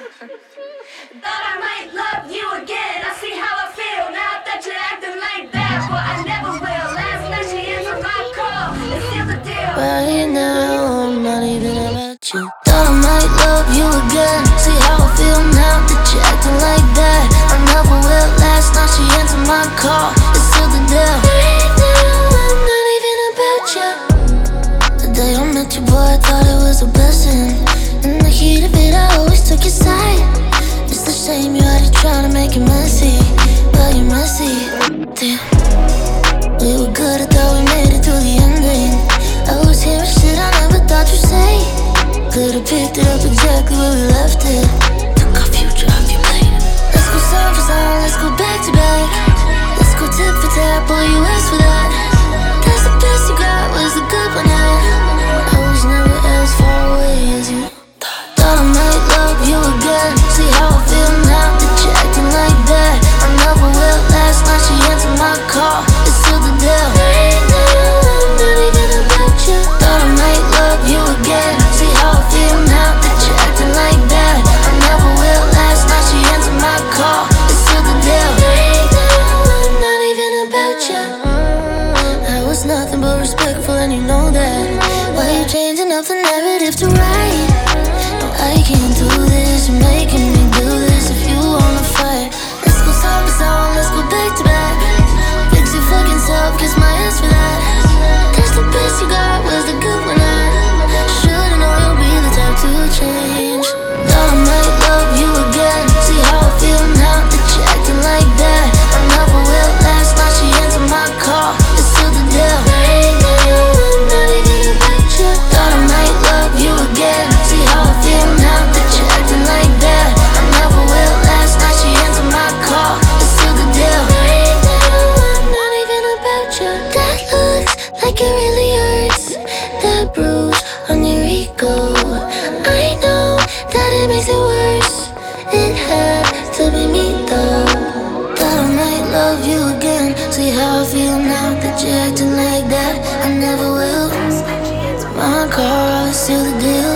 Thought I might love you again. I see how I feel now that you're acting like that. But I never will. Last night she answered my call and sealed the deal. Right now, I'm not even about you. Thought I might love you again. See how I feel now that you're acting like that. I never will. Last night she answered my call and sealed the deal. Right now, I'm not even about you. The day I met you, boy, I thought it was a blessing. In the heat of it, I always took your side. It's the shame you had to try to make it messy, but you're messy. Damn, we were good, I thought we made it to the ending. I was hearing shit I never thought you'd say. Could've picked it up exactly where we left it. Took our future off your plate. Let's go song for song, let's go back to back. Let's go tip for tap, boy, you asked for that. Guess the best you got was the good one. I was never as far away as you. Thought I might love you again. See how I feel now that you're acting like that. I never will. Last night she answered my call and sealed the deal. Right now, I'm not even about you. Thought I might love you again. See how I feel now that you're acting like that. I never will. Last night she answered my call and sealed the deal. Right now, I'm not even about you. I was nothing but respectful and you know that. Why you changing up the narrative to right? I can't do this, you're making me do this. If you wanna fight, let's go song for song, let's go back to back. Fix your fucking self, kiss my ass for that. Guess the best you got was the good one. I should've known you'll be the type to change. Thought I might love you again. See how I feel now that you're acting like that. I never will. Last night she answered my call and sealed the deal. Right now, I'm not even about you. Thought I might love you again. See how I feel now that you're acting like that. I never will. Last night she answered my call and sealed the deal. Right now, I'm not even about you. That looks like it really hurts. That bruise on your ego, I know that it makes it worse. It had to be me though. Thought I might love you again. See how I feel now that you're acting like that. I never will. My car, I'll seal the deal.